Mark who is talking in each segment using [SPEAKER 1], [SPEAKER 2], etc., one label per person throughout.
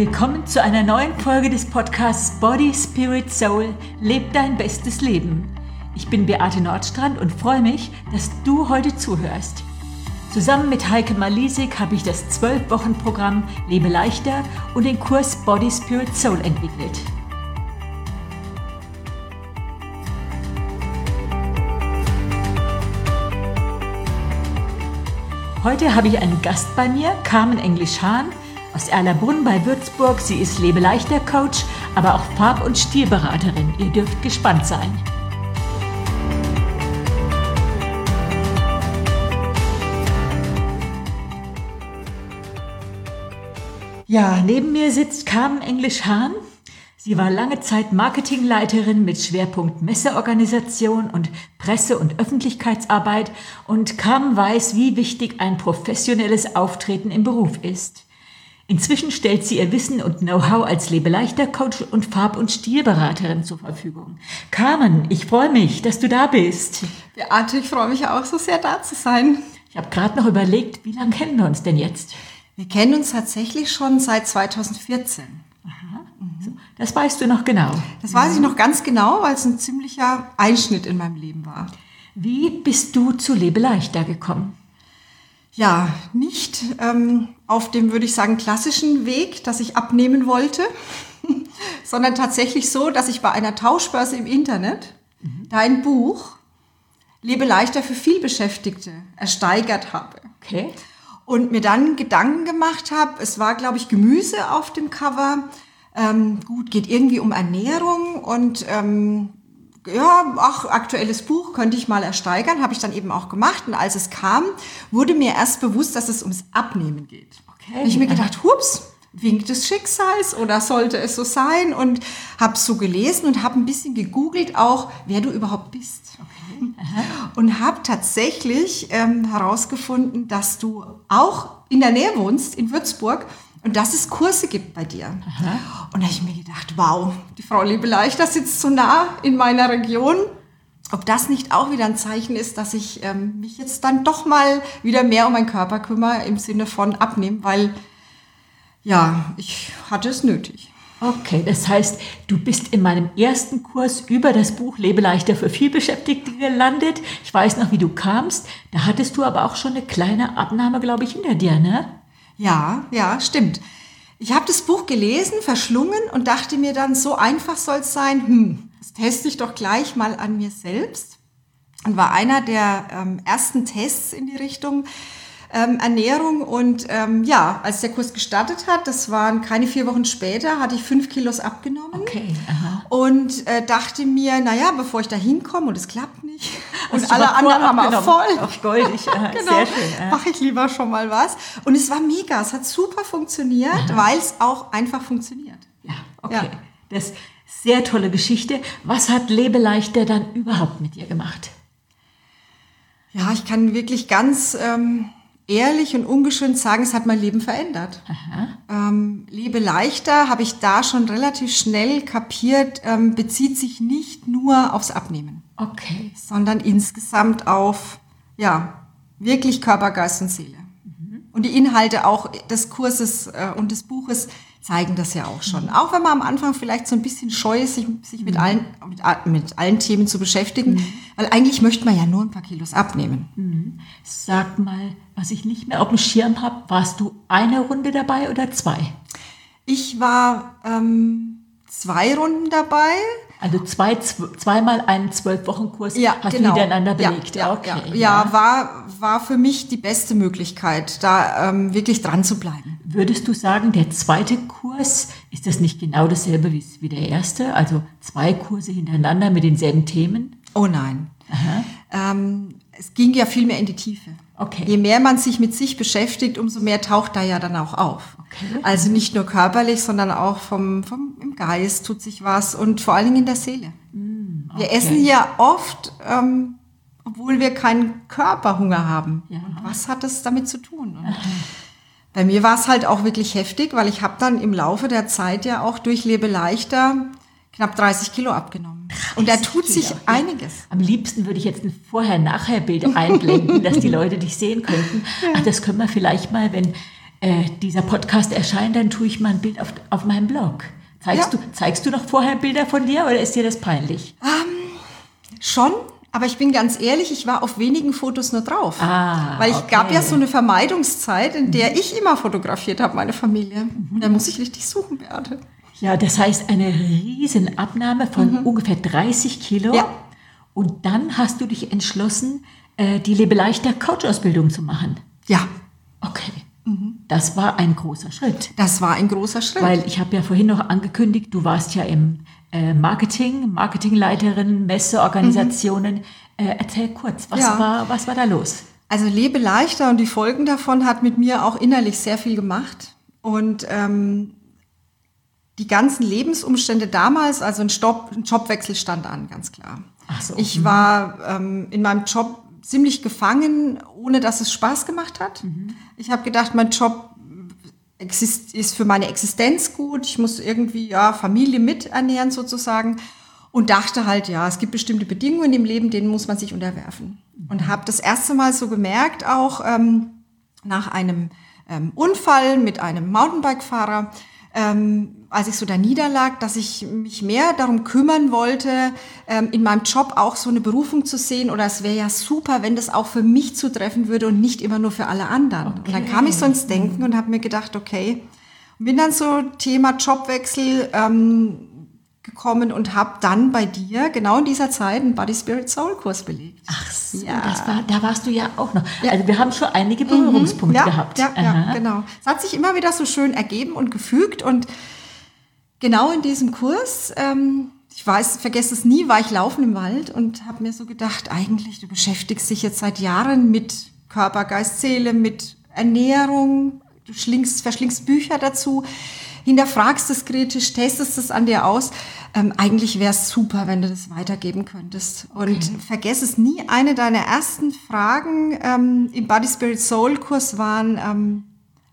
[SPEAKER 1] Willkommen zu einer neuen Folge des Podcasts Body, Spirit, Soul – Leb dein bestes Leben. Ich bin Beate Nordstrand und freue mich, dass du heute zuhörst. Zusammen mit Heike Malisik habe ich das 12-Wochen-Programm Lebe leichter und den Kurs Body, Spirit, Soul entwickelt. Heute habe ich einen Gast bei mir, Carmen Englisch-Hahn aus Erlabrunn bei Würzburg. Sie ist Lebe-leichter-Coach, aber auch Farb- und Stilberaterin. Ihr dürft gespannt sein. Ja, neben mir sitzt Carmen Englisch-Hahn. Sie war lange Zeit Marketingleiterin mit Schwerpunkt Messeorganisation und Presse- und Öffentlichkeitsarbeit und Carmen weiß, wie wichtig ein professionelles Auftreten im Beruf ist. Inzwischen stellt sie ihr Wissen und Know-how als Lebe-leichter-Coach und Farb- und Stilberaterin zur Verfügung. Carmen, ich freue mich, dass du da bist.
[SPEAKER 2] Beate, ich freue mich auch so sehr, da zu sein.
[SPEAKER 1] Ich habe gerade noch überlegt, wie lange kennen wir uns denn jetzt?
[SPEAKER 2] Wir kennen uns tatsächlich schon seit 2014.
[SPEAKER 1] Aha. So, das weißt du noch genau?
[SPEAKER 2] Das weiß ich noch ganz genau, weil es ein ziemlicher Einschnitt in meinem Leben war.
[SPEAKER 1] Wie bist du zu Lebe leichter gekommen?
[SPEAKER 2] Ja, nicht auf dem, würde ich sagen, klassischen Weg, dass ich abnehmen wollte, sondern tatsächlich so, dass ich bei einer Tauschbörse im Internet dein Buch Lebe leichter für vielbeschäftigte ersteigert habe.
[SPEAKER 1] Okay.
[SPEAKER 2] Und mir dann Gedanken gemacht habe, es war, glaube ich, Gemüse auf dem Cover. Geht irgendwie um Ernährung und aktuelles Buch könnte ich mal ersteigern, habe ich dann eben auch gemacht. Und als es kam, wurde mir erst bewusst, dass es ums Abnehmen geht.
[SPEAKER 1] Okay.
[SPEAKER 2] Und ich mir gedacht, hups, Wink des Schicksals oder sollte es so sein? Und habe so gelesen und habe ein bisschen gegoogelt auch, wer du überhaupt bist.
[SPEAKER 1] Okay.
[SPEAKER 2] Und habe tatsächlich herausgefunden, dass du auch in der Nähe wohnst, in Würzburg, und dass es Kurse gibt bei dir. Aha. Und da habe ich mir gedacht, wow, die Frau Lebe leichter sitzt so nah in meiner Region. Ob das nicht auch wieder ein Zeichen ist, dass ich mich jetzt dann doch mal wieder mehr um meinen Körper kümmere, im Sinne von abnehmen, weil ja, ich hatte es nötig.
[SPEAKER 1] Okay, das heißt, du bist in meinem ersten Kurs über das Buch Lebe leichter für vielbeschäftigte gelandet. Ich weiß noch, wie du kamst. Da hattest du aber auch schon eine kleine Abnahme, glaube ich, hinter dir, ne?
[SPEAKER 2] Ja, stimmt. Ich habe das Buch gelesen, verschlungen und dachte mir dann, so einfach soll es sein. Das teste ich doch gleich mal an mir selbst. Und war einer der ersten Tests in die Richtung Ernährung. Und als der Kurs gestartet hat, das waren keine 4 Wochen später, hatte ich 5 Kilos abgenommen.
[SPEAKER 1] Okay. Aha.
[SPEAKER 2] Und dachte mir, naja, bevor ich da hinkomme und es klappt nicht
[SPEAKER 1] und
[SPEAKER 2] alle anderen haben Erfolg,
[SPEAKER 1] auf goldig,
[SPEAKER 2] genau,
[SPEAKER 1] sehr schön.
[SPEAKER 2] mache ich lieber schon mal was. Und es war mega, es hat super funktioniert, weil es auch einfach funktioniert.
[SPEAKER 1] Ja, okay. Ja. Das ist eine sehr tolle Geschichte. Was hat Lebe leichter dann überhaupt mit dir gemacht?
[SPEAKER 2] Ja, ich kann wirklich ganz ehrlich und ungeschönt sagen, es hat mein Leben verändert. Lebe leichter, habe ich da schon relativ schnell kapiert, bezieht sich nicht nur aufs Abnehmen.
[SPEAKER 1] Okay.
[SPEAKER 2] Sondern insgesamt auf, wirklich Körper, Geist und Seele. Und die Inhalte auch des Kurses und des Buches zeigen das ja auch schon. Auch wenn man am Anfang vielleicht so ein bisschen scheu ist, sich mit allen Themen zu beschäftigen, weil eigentlich möchte man ja nur ein paar Kilos abnehmen.
[SPEAKER 1] Sag mal, was ich nicht mehr auf dem Schirm habe, warst du eine Runde dabei oder 2? Ich
[SPEAKER 2] war 2 Runden dabei.
[SPEAKER 1] Also zweimal einen 12-Wochen-Kurs hast du miteinander belegt.
[SPEAKER 2] War für mich die beste Möglichkeit, da wirklich dran zu bleiben.
[SPEAKER 1] Würdest du sagen, der zweite Kurs, ist das nicht genau dasselbe wie der erste? Also 2 Kurse hintereinander mit denselben Themen?
[SPEAKER 2] Oh nein. Es ging ja viel mehr in die Tiefe.
[SPEAKER 1] Okay.
[SPEAKER 2] Je mehr man sich mit sich beschäftigt, umso mehr taucht da ja dann auch auf.
[SPEAKER 1] Okay.
[SPEAKER 2] Also nicht nur körperlich, sondern auch im Geist tut sich was und vor allen Dingen in der Seele. Okay. Wir essen ja oft, obwohl wir keinen Körperhunger haben. Ja. Und was hat das damit zu tun? Und bei mir war es halt auch wirklich heftig, weil ich habe dann im Laufe der Zeit ja auch durch Lebe leichter knapp 30 Kilo abgenommen. Und da tut sich einiges.
[SPEAKER 1] Am liebsten würde ich jetzt ein Vorher-Nachher-Bild einblenden, dass die Leute dich sehen könnten. Ach, das können wir vielleicht mal, wenn dieser Podcast erscheint, dann tue ich mal ein Bild auf meinem Blog. Zeigst du noch vorher Bilder von dir oder ist dir das peinlich?
[SPEAKER 2] Schon, aber ich bin ganz ehrlich, ich war auf wenigen Fotos nur drauf. Weil ich
[SPEAKER 1] okay.
[SPEAKER 2] gab ja so eine Vermeidungszeit, in der ich immer fotografiert habe, meine Familie. Und da muss ich richtig suchen, Beate.
[SPEAKER 1] Ja, das heißt eine riesen Abnahme von ungefähr 30 Kilo.
[SPEAKER 2] Ja.
[SPEAKER 1] Und dann hast du dich entschlossen, die Lebeleichter Coach-Ausbildung zu machen.
[SPEAKER 2] Ja,
[SPEAKER 1] Okay. Das war ein großer Schritt.
[SPEAKER 2] das war ein großer Schritt.
[SPEAKER 1] Weil ich habe ja vorhin noch angekündigt, du warst ja im Marketingleiterin, Messeorganisationen. Erzähl kurz, was war da los?
[SPEAKER 2] Also Lebe leichter und die Folgen davon hat mit mir auch innerlich sehr viel gemacht. Und die ganzen Lebensumstände damals, also ein Jobwechsel stand an, ganz klar.
[SPEAKER 1] Ach so.
[SPEAKER 2] Ich war in meinem Job ziemlich gefangen, ohne dass es Spaß gemacht hat. Ich habe gedacht, mein Job ist für meine Existenz gut. Ich muss irgendwie Familie miternähren sozusagen. Und dachte halt, es gibt bestimmte Bedingungen im Leben, denen muss man sich unterwerfen. Und habe das erste Mal so gemerkt, auch nach einem Unfall mit einem Mountainbike-Fahrer, als ich so da niederlag, dass ich mich mehr darum kümmern wollte, in meinem Job auch so eine Berufung zu sehen. Oder es wäre ja super, wenn das auch für mich zutreffen würde und nicht immer nur für alle anderen.
[SPEAKER 1] Okay.
[SPEAKER 2] Und dann kam ich so ins Denken und habe mir gedacht, okay, und bin dann so Thema Jobwechsel gekommen und habe dann bei dir genau in dieser Zeit einen Body Spirit Soul Kurs belegt.
[SPEAKER 1] Ach so,
[SPEAKER 2] Ja.
[SPEAKER 1] da warst du ja auch noch. Ja. Also wir haben schon einige Berührungspunkte gehabt.
[SPEAKER 2] Ja, genau. Es hat sich immer wieder so schön ergeben und gefügt und genau in diesem Kurs, vergesse es nie, war ich laufen im Wald und habe mir so gedacht, eigentlich, du beschäftigst dich jetzt seit Jahren mit Körper, Geist, Seele, mit Ernährung, du verschlingst Bücher dazu, hinterfragst es kritisch, testest es an dir aus. Eigentlich wäre es super, wenn du das weitergeben könntest. Und vergess es nie, eine deiner ersten Fragen im Body Spirit Soul Kurs waren,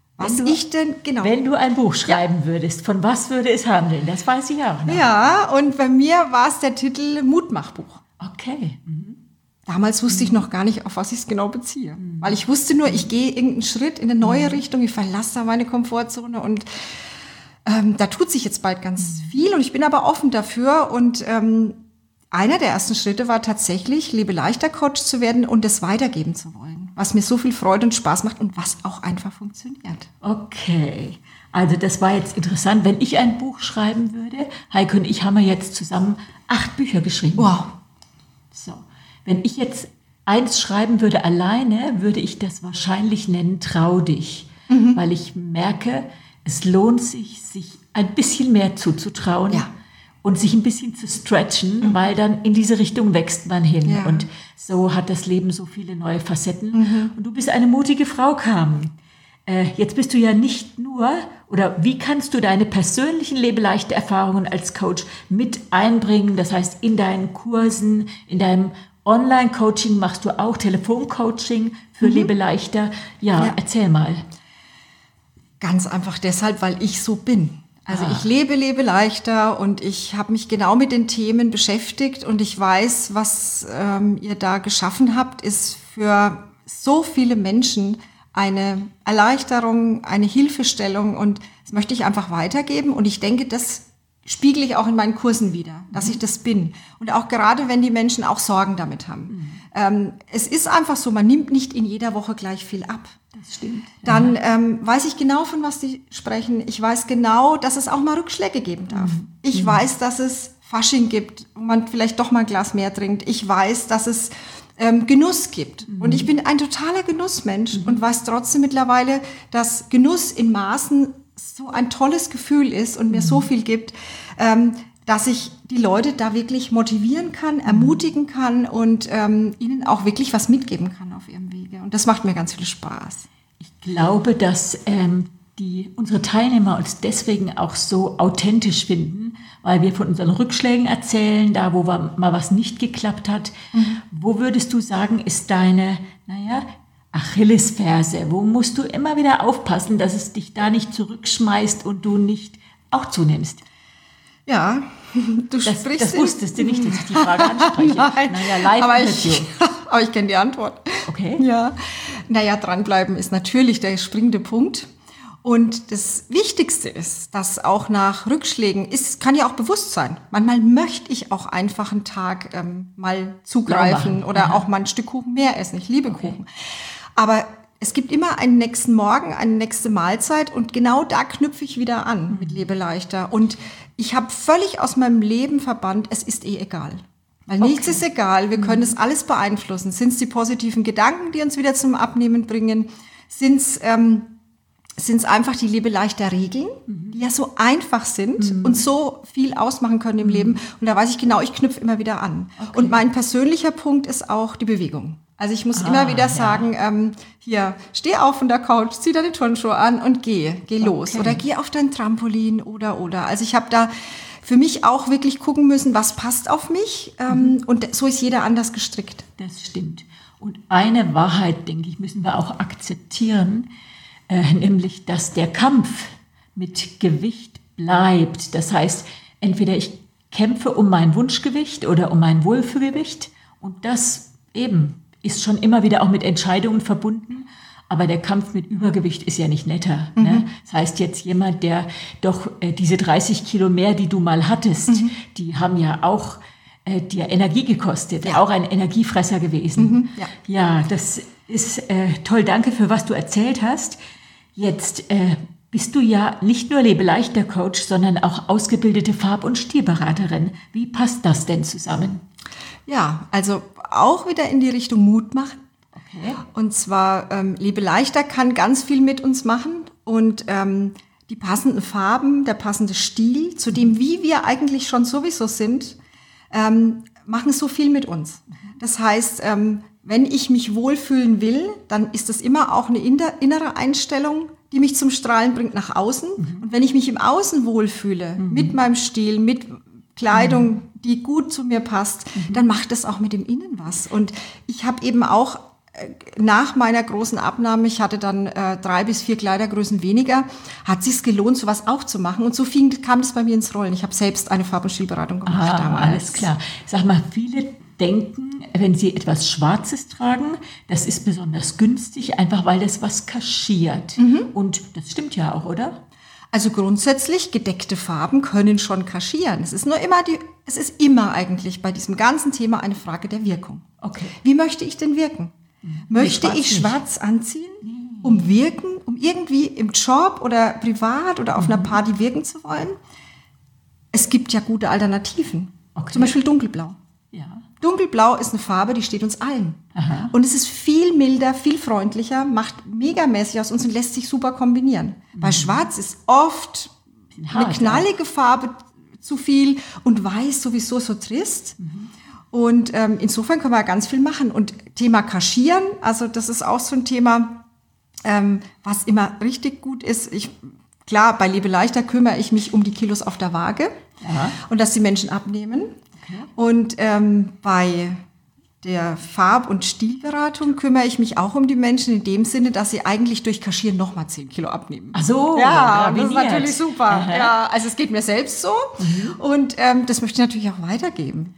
[SPEAKER 1] Wenn du ein Buch schreiben würdest, von was würde es handeln? Das weiß ich auch noch.
[SPEAKER 2] Ja, und bei mir war es der Titel Mutmachbuch.
[SPEAKER 1] Okay.
[SPEAKER 2] Damals wusste ich noch gar nicht, auf was ich es genau beziehe. Weil ich wusste nur, ich gehe irgendeinen Schritt in eine neue Richtung, ich verlasse da meine Komfortzone und da tut sich jetzt bald ganz viel und ich bin aber offen dafür. Und einer der ersten Schritte war tatsächlich, Lebe leichter Coach zu werden und das weitergeben zu wollen, was mir so viel Freude und Spaß macht und was auch einfach funktioniert.
[SPEAKER 1] Okay, also das war jetzt interessant. Wenn ich ein Buch schreiben würde, Heike und ich haben ja jetzt zusammen 8 Bücher geschrieben.
[SPEAKER 2] Wow.
[SPEAKER 1] So, wenn ich jetzt eins schreiben würde alleine, würde ich das wahrscheinlich nennen, trau dich. Weil ich merke, es lohnt sich ein bisschen mehr zuzutrauen.
[SPEAKER 2] Ja.
[SPEAKER 1] Und sich ein bisschen zu stretchen, weil dann in diese Richtung wächst man hin.
[SPEAKER 2] Ja.
[SPEAKER 1] Und so hat das Leben so viele neue Facetten. Und du bist eine mutige Frau, Carmen. Jetzt bist du ja nicht nur, oder wie kannst du deine persönlichen lebeleichte Erfahrungen als Coach mit einbringen? Das heißt, in deinen Kursen, in deinem Online-Coaching machst du auch Telefoncoaching für Lebeleichter. Ja, erzähl mal.
[SPEAKER 2] Ganz einfach deshalb, weil ich so bin. Also ich lebe leichter und ich habe mich genau mit den Themen beschäftigt und ich weiß, was ihr da geschaffen habt, ist für so viele Menschen eine Erleichterung, eine Hilfestellung und das möchte ich einfach weitergeben und ich denke, das spiegele ich auch in meinen Kursen wieder, dass ich das bin. Und auch gerade, wenn die Menschen auch Sorgen damit haben. Es ist einfach so, man nimmt nicht in jeder Woche gleich viel ab.
[SPEAKER 1] Das stimmt.
[SPEAKER 2] Dann weiß ich genau, von was die sprechen. Ich weiß genau, dass es auch mal Rückschläge geben darf. Ich weiß, dass es Fasching gibt, wo man vielleicht doch mal ein Glas mehr trinkt. Ich weiß, dass es Genuss gibt. Und ich bin ein totaler Genussmensch und weiß trotzdem mittlerweile, dass Genuss in Maßen so ein tolles Gefühl ist und mir so viel gibt, dass ich die Leute da wirklich motivieren kann, ermutigen kann und ihnen auch wirklich was mitgeben kann auf ihrem Wege. Und das macht mir ganz viel Spaß.
[SPEAKER 1] Ich glaube, dass unsere Teilnehmer uns deswegen auch so authentisch finden, weil wir von unseren Rückschlägen erzählen, da wo mal was nicht geklappt hat. Wo würdest du sagen, ist deine, Achillesferse? Wo musst du immer wieder aufpassen, dass es dich da nicht zurückschmeißt und du nicht auch zunimmst?
[SPEAKER 2] Ja, du sprichst.
[SPEAKER 1] Das wusstest du nicht, dass ich die Frage anspreche.
[SPEAKER 2] Nein,
[SPEAKER 1] live
[SPEAKER 2] aber ich kenne die Antwort.
[SPEAKER 1] Okay.
[SPEAKER 2] Ja. Dranbleiben ist natürlich der springende Punkt. Und das Wichtigste ist, dass auch nach Rückschlägen, kann ja auch bewusst sein. Manchmal möchte ich auch einfach einen Tag mal zugreifen oder auch mal ein Stück Kuchen mehr essen. Ich liebe Kuchen. Aber es gibt immer einen nächsten Morgen, eine nächste Mahlzeit und genau da knüpfe ich wieder an mit Lebe leichter. Und ich habe völlig aus meinem Leben verbannt, es ist egal. Weil nichts ist egal, wir können es alles beeinflussen. Sind es die positiven Gedanken, die uns wieder zum Abnehmen bringen? Sind es einfach die Lebe leichter Regeln, die ja so einfach sind und so viel ausmachen können im Leben. Und da weiß ich genau, ich knüpfe immer wieder an. Okay. Und mein persönlicher Punkt ist auch die Bewegung. Also ich muss immer wieder sagen, hier, steh auf von der Couch, zieh deine Turnschuhe an und geh los. Oder geh auf dein Trampolin oder. Also ich habe da für mich auch wirklich gucken müssen, was passt auf mich. Und so ist jeder anders gestrickt.
[SPEAKER 1] Das stimmt. Und eine Wahrheit, denke ich, müssen wir auch akzeptieren, nämlich, dass der Kampf mit Gewicht bleibt. Das heißt, entweder ich kämpfe um mein Wunschgewicht oder um mein Wohlfühlgewicht und das eben ist schon immer wieder auch mit Entscheidungen verbunden. Aber der Kampf mit Übergewicht ist ja nicht netter. Ne? Das heißt jetzt jemand, der doch diese 30 Kilo mehr, die du mal hattest, die haben ja auch dir Energie gekostet, auch ein Energiefresser gewesen. Ja, das ist toll. Danke für was du erzählt hast. Jetzt bist du ja nicht nur Lebe-leichter Coach, sondern auch ausgebildete Farb- und Stilberaterin. Wie passt das denn zusammen?
[SPEAKER 2] Ja, also auch wieder in die Richtung Mut machen. Okay. Und zwar Lebe leichter kann ganz viel mit uns machen und die passenden Farben, der passende Stil, zu dem, wie wir eigentlich schon sowieso sind, machen so viel mit uns. Das heißt, wenn ich mich wohlfühlen will, dann ist das immer auch eine innere Einstellung, die mich zum Strahlen bringt nach außen. Und wenn ich mich im Außen wohlfühle, mit meinem Stil, mit Kleidung, die gut zu mir passt, dann macht das auch mit dem Innen was. Und ich habe eben auch nach meiner großen Abnahme, ich hatte dann 3 bis 4 Kleidergrößen weniger, hat sich's gelohnt, sowas auch zu machen. Und so kam das bei mir ins Rollen. Ich habe selbst eine Farb- und Stilberatung gemacht damals.
[SPEAKER 1] Alles klar. Sag mal, viele denken, wenn sie etwas Schwarzes tragen, das ist besonders günstig, einfach weil das was kaschiert. Und das stimmt ja auch, oder?
[SPEAKER 2] Also grundsätzlich, gedeckte Farben können schon kaschieren. Es ist immer eigentlich bei diesem ganzen Thema eine Frage der Wirkung.
[SPEAKER 1] Okay.
[SPEAKER 2] Wie möchte ich denn wirken? Möchte ich schwarz anziehen, um irgendwie im Job oder privat oder auf einer Party wirken zu wollen? Es gibt ja gute Alternativen. Okay. Zum Beispiel dunkelblau.
[SPEAKER 1] Ja.
[SPEAKER 2] Dunkelblau ist eine Farbe, die steht uns allen. Aha. Und es ist viel milder, viel freundlicher, macht megamäßig aus uns und lässt sich super kombinieren. Bei Schwarz ist oft eine knallige Farbe zu viel und Weiß sowieso so trist. Und insofern können wir ganz viel machen. Und Thema Kaschieren, also das ist auch so ein Thema, was immer richtig gut ist. Klar, bei Lebe leichter kümmere ich mich um die Kilos auf der Waage und dass die Menschen abnehmen. Okay. Und bei der Farb- und Stilberatung kümmere ich mich auch um die Menschen in dem Sinne, dass sie eigentlich durch Kaschieren nochmal 10 Kilo abnehmen.
[SPEAKER 1] Ach so.
[SPEAKER 2] Ja, das ist natürlich super. Ja, also es geht mir selbst so und das möchte ich natürlich auch weitergeben.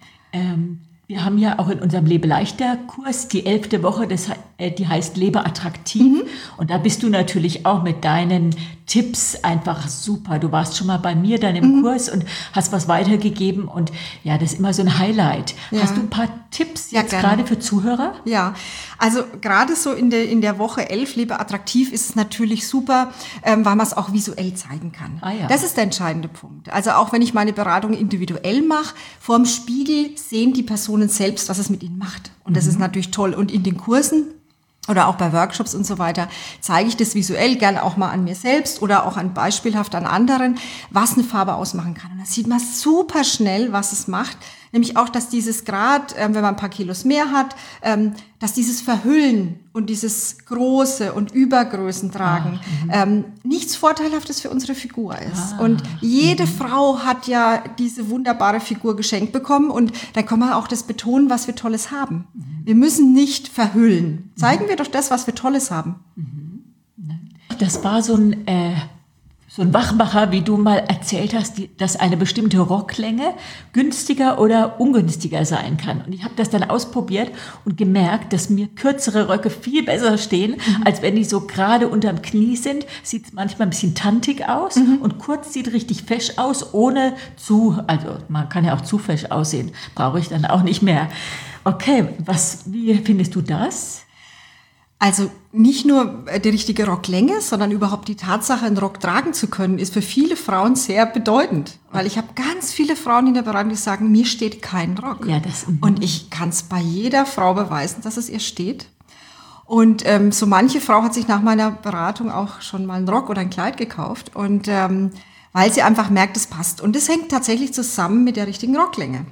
[SPEAKER 1] Wir haben ja auch in unserem Lebe-leichter-Kurs die 11. Woche, die heißt Lebe attraktiv. Und da bist du natürlich auch mit deinen Tipps einfach super. Du warst schon mal bei mir dann im Kurs und hast was weitergegeben. Und ja, das ist immer so ein Highlight. Ja. Hast du ein paar Tipps jetzt gerade für Zuhörer?
[SPEAKER 2] Ja, also gerade so in der Woche 11 Lebe attraktiv ist es natürlich super, weil man es auch visuell zeigen kann. Das ist der entscheidende Punkt. Also auch wenn ich meine Beratung individuell mache, vorm Spiegel sehen die Personen selbst, was es mit ihnen macht. Und das ist natürlich toll. Und in den Kursen oder auch bei Workshops und so weiter zeige ich das visuell gerne auch mal an mir selbst oder auch beispielhaft an anderen, was eine Farbe ausmachen kann. Und da sieht man super schnell, was es macht. Nämlich auch, dass dieses Grad, wenn man ein paar Kilos mehr hat, dass dieses Verhüllen und dieses Große und Übergrößen tragen nichts Vorteilhaftes für unsere Figur ist. Und jede Frau hat ja diese wunderbare Figur geschenkt bekommen und dann kann man auch das betonen, was wir Tolles haben. Wir müssen nicht verhüllen. Zeigen wir doch das, was wir Tolles haben.
[SPEAKER 1] Das war so so ein Wachmacher, wie du mal erzählt hast, dass eine bestimmte Rocklänge günstiger oder ungünstiger sein kann. Und ich habe das dann ausprobiert und gemerkt, dass mir kürzere Röcke viel besser stehen, als wenn die so gerade unterm Knie sind. Sieht es manchmal ein bisschen tantig aus und kurz sieht richtig fesch aus, also man kann ja auch zu fesch aussehen, brauche ich dann auch nicht mehr. Okay, wie findest du das?
[SPEAKER 2] Also nicht nur die richtige Rocklänge, sondern überhaupt die Tatsache, einen Rock tragen zu können, ist für viele Frauen sehr bedeutend. Weil ich habe ganz viele Frauen in der Beratung, die sagen, mir steht kein Rock.
[SPEAKER 1] Ja,
[SPEAKER 2] und ich kann es bei jeder Frau beweisen, dass es ihr steht. Und so manche Frau hat sich nach meiner Beratung auch schon mal einen Rock oder ein Kleid gekauft. Und weil sie einfach merkt, es passt. Und das hängt tatsächlich zusammen mit der richtigen Rocklänge.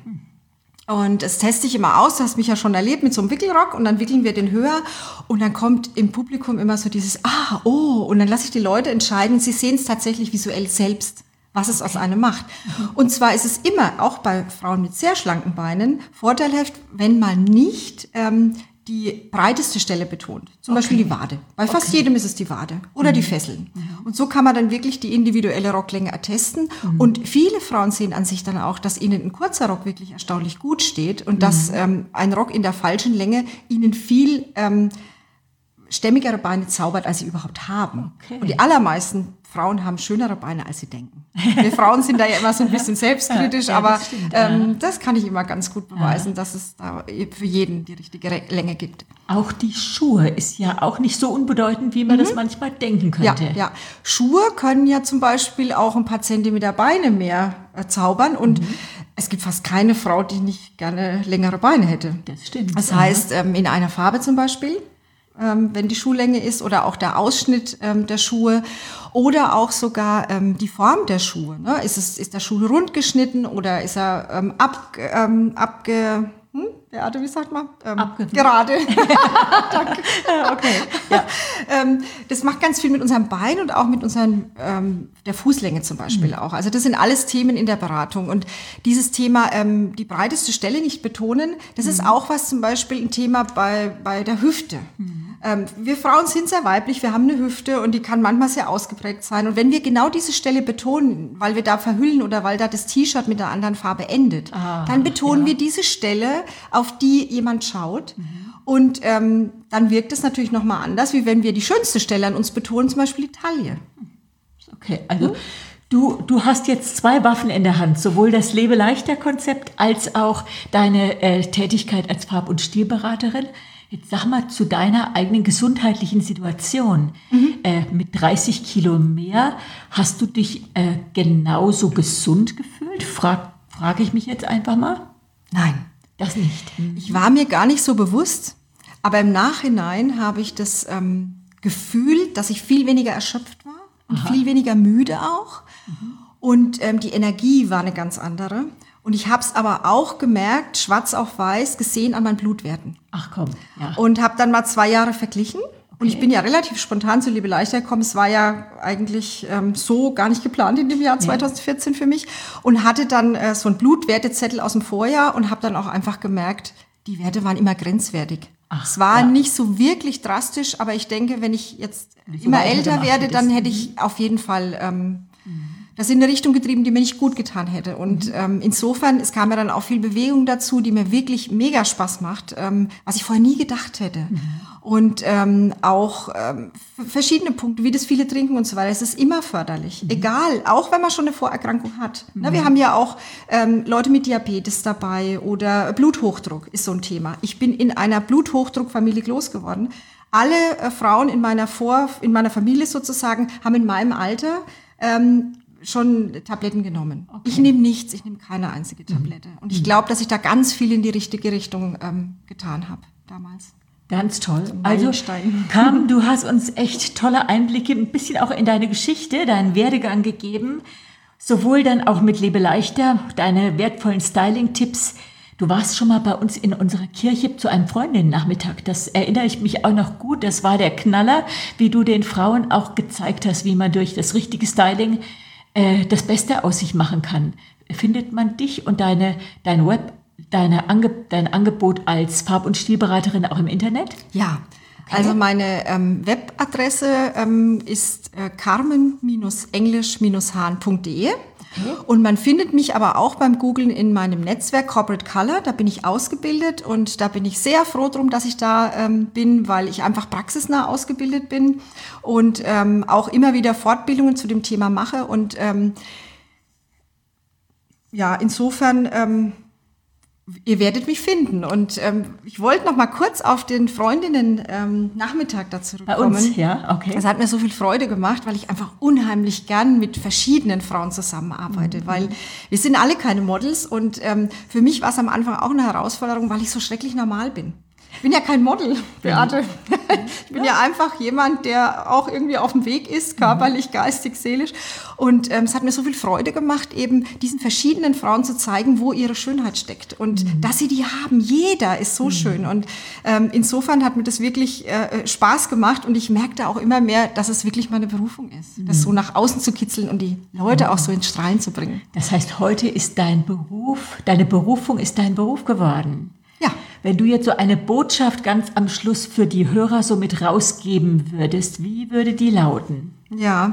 [SPEAKER 2] Und das teste ich immer aus, du hast mich ja schon erlebt mit so einem Wickelrock und dann wickeln wir den höher und dann kommt im Publikum immer so dieses und dann lasse ich die Leute entscheiden und sie sehen es tatsächlich visuell selbst, was es aus einem macht. Und zwar ist es immer, auch bei Frauen mit sehr schlanken Beinen, vorteilhaft, wenn man nicht die breiteste Stelle betont. Zum Beispiel die Wade. Bei fast jedem ist es die Wade oder die Fesseln. Und so kann man dann wirklich die individuelle Rocklänge attesten. Und viele Frauen sehen an sich dann auch, dass ihnen ein kurzer Rock wirklich erstaunlich gut steht und dass ein Rock in der falschen Länge ihnen viel stämmigere Beine zaubert, als sie überhaupt haben. Okay. Und die allermeisten Frauen haben schönere Beine, als sie denken. Wir Frauen sind da ja immer so ein bisschen selbstkritisch, aber das, stimmt, das kann ich immer ganz gut beweisen, dass es da für jeden die richtige Länge gibt.
[SPEAKER 1] Auch die Schuhe ist ja auch nicht so unbedeutend, wie man das manchmal denken könnte.
[SPEAKER 2] Ja. Schuhe können ja zum Beispiel auch ein paar Zentimeter Beine mehr zaubern und es gibt fast keine Frau, die nicht gerne längere Beine hätte.
[SPEAKER 1] Das stimmt.
[SPEAKER 2] Das heißt, in einer Farbe zum Beispiel, wenn die Schuhlänge ist oder auch der Ausschnitt der Schuhe oder auch sogar die Form der Schuhe. Ne? Ist der Schuh rund geschnitten oder ist er wie sagt man? Gerade. Danke.
[SPEAKER 1] Okay. Ja.
[SPEAKER 2] Das macht ganz viel mit unserem Bein und auch mit der Fußlänge zum Beispiel auch. Also das sind alles Themen in der Beratung. Und dieses Thema, die breiteste Stelle nicht betonen, das ist auch was zum Beispiel ein Thema bei der Hüfte. Wir Frauen sind sehr weiblich, wir haben eine Hüfte und die kann manchmal sehr ausgeprägt sein. Und wenn wir genau diese Stelle betonen, weil wir da verhüllen oder weil da das T-Shirt mit einer anderen Farbe endet, dann betonen wir diese Stelle, auf die jemand schaut. Und dann wirkt es natürlich nochmal anders, wie wenn wir die schönste Stelle an uns betonen, zum Beispiel die Taille.
[SPEAKER 1] Okay, also du hast jetzt 2 Waffen in der Hand, sowohl das Lebe-leichter-Konzept als auch deine Tätigkeit als Farb- und Stilberaterin. Jetzt sag mal zu deiner eigenen gesundheitlichen Situation. Mit 30 Kilo mehr, hast du dich genauso gesund gefühlt? Frage ich mich jetzt einfach mal.
[SPEAKER 2] Nein.
[SPEAKER 1] Das nicht.
[SPEAKER 2] Ich war mir gar nicht so bewusst, aber im Nachhinein habe ich das Gefühl, dass ich viel weniger erschöpft war und viel weniger müde auch. Und die Energie war eine ganz andere. Und ich habe es aber auch gemerkt, schwarz auf weiß, gesehen an meinen Blutwerten.
[SPEAKER 1] Ach komm, ja.
[SPEAKER 2] Und habe dann mal 2 Jahre verglichen. Und ich bin ja relativ spontan zu Lebe leichter gekommen. Es war ja eigentlich so gar nicht geplant in dem Jahr 2014 für mich. Und hatte dann so einen Blutwertezettel aus dem Vorjahr und habe dann auch einfach gemerkt, die Werte waren immer grenzwertig. Es war nicht so wirklich drastisch, aber ich denke, wenn ich jetzt immer älter werde, dann hätte ich auf jeden Fall das in eine Richtung getrieben, die mir nicht gut getan hätte. Und insofern, es kam ja dann auch viel Bewegung dazu, die mir wirklich mega Spaß macht, was ich vorher nie gedacht hätte. Und auch verschiedene Punkte, wie das viele trinken und so weiter. Es ist immer förderlich, egal, auch wenn man schon eine Vorerkrankung hat. Ne, wir haben ja auch Leute mit Diabetes dabei oder Bluthochdruck ist so ein Thema. Ich bin in einer Bluthochdruckfamilie groß geworden. Alle Frauen in meiner Familie sozusagen haben in meinem Alter schon Tabletten genommen. Okay. Ich nehme nichts, ich nehme keine einzige Tablette. Und ich glaube, dass ich da ganz viel in die richtige Richtung getan habe damals.
[SPEAKER 1] Ganz toll. Also Carmen, du hast uns echt tolle Einblicke, ein bisschen auch in deine Geschichte, deinen Werdegang gegeben. Sowohl dann auch mit Lebe leichter, deine wertvollen Styling-Tipps. Du warst schon mal bei uns in unserer Kirche zu einem Freundinnen-Nachmittag. Das erinnere ich mich auch noch gut. Das war der Knaller, wie du den Frauen auch gezeigt hast, wie man durch das richtige Styling das Beste aus sich machen kann. Findet man dich und dein Angebot als Farb- und Stilberaterin auch im Internet?
[SPEAKER 2] Ja, Okay. Also meine Webadresse ist carmen-englisch-hahn.de. Okay. Und man findet mich aber auch beim Googlen in meinem Netzwerk Corporate Color. Da bin ich ausgebildet und da bin ich sehr froh drum, dass ich da bin, weil ich einfach praxisnah ausgebildet bin und auch immer wieder Fortbildungen zu dem Thema mache. Und insofern, ihr werdet mich finden. Und ich wollte noch mal kurz auf den Freundinnen-Nachmittag da zurückkommen.
[SPEAKER 1] Bei uns, ja, okay.
[SPEAKER 2] Das hat mir so viel Freude gemacht, weil ich einfach unheimlich gern mit verschiedenen Frauen zusammenarbeite, weil wir sind alle keine Models und für mich war es am Anfang auch eine Herausforderung, weil ich so schrecklich normal bin. Ich bin ja kein Model, Beate. Ich bin ja einfach jemand, der auch irgendwie auf dem Weg ist, körperlich, geistig, seelisch. Und es hat mir so viel Freude gemacht, eben diesen verschiedenen Frauen zu zeigen, wo ihre Schönheit steckt. Und dass sie die haben. Jeder ist so schön. Und insofern hat mir das wirklich Spaß gemacht. Und ich merkte auch immer mehr, dass es wirklich meine Berufung ist. Das so nach außen zu kitzeln und die Leute auch so ins Strahlen zu bringen.
[SPEAKER 1] Das heißt, heute ist deine Berufung ist dein Beruf geworden.
[SPEAKER 2] Ja.
[SPEAKER 1] Wenn du jetzt so eine Botschaft ganz am Schluss für die Hörer so mit rausgeben würdest, wie würde die lauten?
[SPEAKER 2] Ja,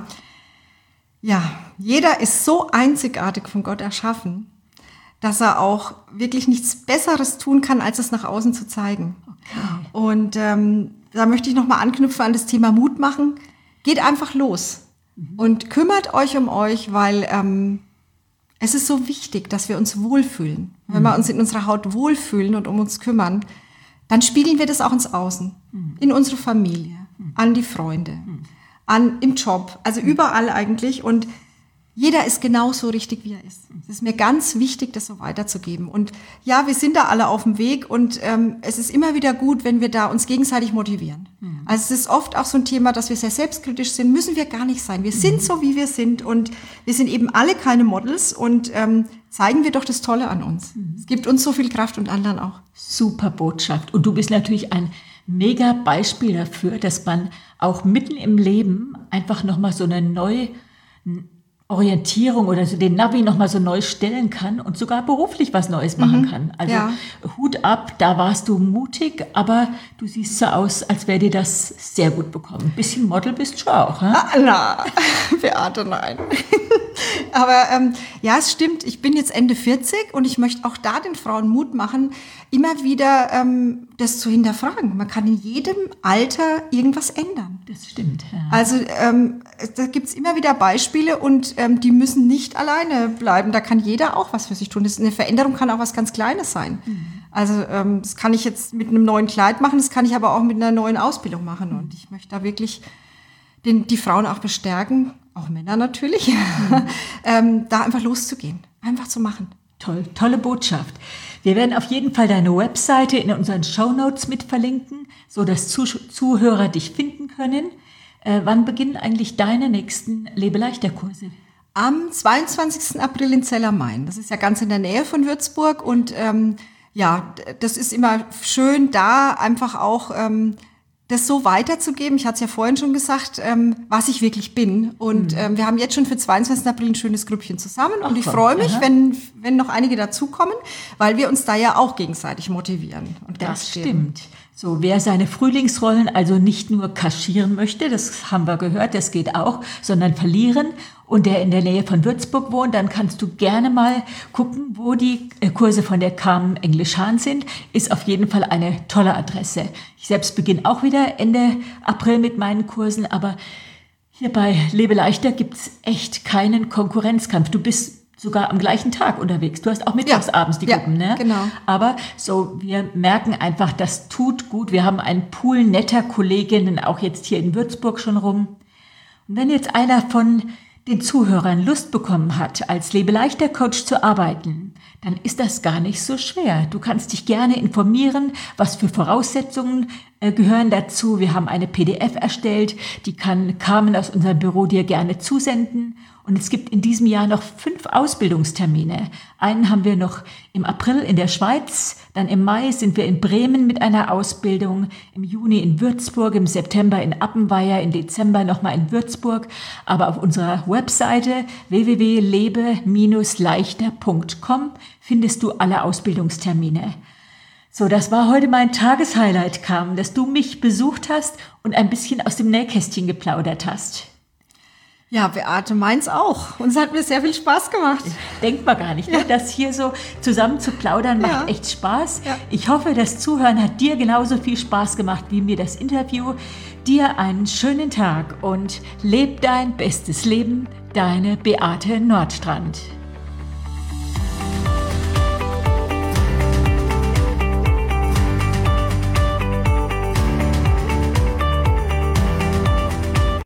[SPEAKER 2] jeder ist so einzigartig von Gott erschaffen, dass er auch wirklich nichts Besseres tun kann, als es nach außen zu zeigen. Okay. Und da möchte ich nochmal anknüpfen an das Thema Mut machen. Geht einfach los und kümmert euch um euch, weil es ist so wichtig, dass wir uns wohlfühlen. Wenn wir uns in unserer Haut wohlfühlen und um uns kümmern, dann spiegeln wir das auch ins Außen, in unsere Familie, an die Freunde, im Job, also überall eigentlich. Und jeder ist genauso richtig, wie er ist. Es ist mir ganz wichtig, das so weiterzugeben. Und ja, wir sind da alle auf dem Weg und es ist immer wieder gut, wenn wir da uns gegenseitig motivieren. Also es ist oft auch so ein Thema, dass wir sehr selbstkritisch sind. Müssen wir gar nicht sein. Wir sind so, wie wir sind und wir sind eben alle keine Models und zeigen wir doch das Tolle an uns. Es gibt uns so viel Kraft und anderen auch.
[SPEAKER 1] Super Botschaft. Und du bist natürlich ein mega Beispiel dafür, dass man auch mitten im Leben einfach nochmal so eine neue Orientierung oder so den Navi nochmal so neu stellen kann und sogar beruflich was Neues machen kann. Also Hut ab, da warst du mutig, aber du siehst so aus, als wäre dir das sehr gut bekommen. Ein bisschen Model bist du schon auch, ne?
[SPEAKER 2] Na, Beate, nein. Aber es stimmt, ich bin jetzt Ende 40 und ich möchte auch da den Frauen Mut machen, immer wieder das zu hinterfragen. Man kann in jedem Alter irgendwas ändern.
[SPEAKER 1] Das stimmt, ja.
[SPEAKER 2] Also da gibt's immer wieder Beispiele und die müssen nicht alleine bleiben. Da kann jeder auch was für sich tun. Eine Veränderung kann auch was ganz Kleines sein. Also das kann ich jetzt mit einem neuen Kleid machen, das kann ich aber auch mit einer neuen Ausbildung machen. Und ich möchte da wirklich die Frauen auch bestärken, auch Männer natürlich, da einfach loszugehen, einfach zu machen.
[SPEAKER 1] Toll, tolle Botschaft. Wir werden auf jeden Fall deine Webseite in unseren Shownotes mit verlinken, so dass Zuhörer dich finden können. Wann beginnen eigentlich deine nächsten Lebe-Leichter-Kurse?
[SPEAKER 2] Am 22. April in Zell-am-Main. Das ist ja ganz in der Nähe von Würzburg und das ist immer schön, da einfach auch das so weiterzugeben. Ich hatte es ja vorhin schon gesagt, was ich wirklich bin. Und wir haben jetzt schon für 22. April ein schönes Grüppchen zusammen. Und ich freue mich, wenn noch einige dazukommen, weil wir uns da ja auch gegenseitig motivieren. Und
[SPEAKER 1] das stimmt. So, wer seine Frühlingsrollen also nicht nur kaschieren möchte, das haben wir gehört, das geht auch, sondern verlieren und der in der Nähe von Würzburg wohnt, dann kannst du gerne mal gucken, wo die Kurse von der Carmen Englisch-Hahn sind. Ist auf jeden Fall eine tolle Adresse. Ich selbst beginne auch wieder Ende April mit meinen Kursen, aber hier bei Lebe Leichter gibt's echt keinen Konkurrenzkampf. Du bist sogar am gleichen Tag unterwegs. Du hast auch mittags, abends die Gruppen, ne?
[SPEAKER 2] Genau.
[SPEAKER 1] Aber so, wir merken einfach, das tut gut. Wir haben einen Pool netter Kolleginnen, auch jetzt hier in Würzburg schon rum. Und wenn jetzt einer von den Zuhörern Lust bekommen hat, als Lebe-Leichter-Coach zu arbeiten, dann ist das gar nicht so schwer. Du kannst dich gerne informieren, was für Voraussetzungen gehören dazu. Wir haben eine PDF erstellt, die kann Carmen aus unserem Büro dir gerne zusenden. Und es gibt in diesem Jahr noch 5 Ausbildungstermine. Einen haben wir noch im April in der Schweiz, dann im Mai sind wir in Bremen mit einer Ausbildung, im Juni in Würzburg, im September in Appenweier, im Dezember nochmal in Würzburg. Aber auf unserer Webseite www.lebe-leichter.com findest du alle Ausbildungstermine. So, das war heute mein Tageshighlight, Carmen, dass du mich besucht hast und ein bisschen aus dem Nähkästchen geplaudert hast.
[SPEAKER 2] Ja, Beate, meins auch. Und es hat mir sehr viel Spaß gemacht.
[SPEAKER 1] Denkt man gar nicht, ne? Das hier so zusammen zu plaudern macht echt Spaß.
[SPEAKER 2] Ja.
[SPEAKER 1] Ich hoffe, das Zuhören hat dir genauso viel Spaß gemacht wie mir das Interview. Dir einen schönen Tag und leb dein bestes Leben, deine Beate Nordstrand.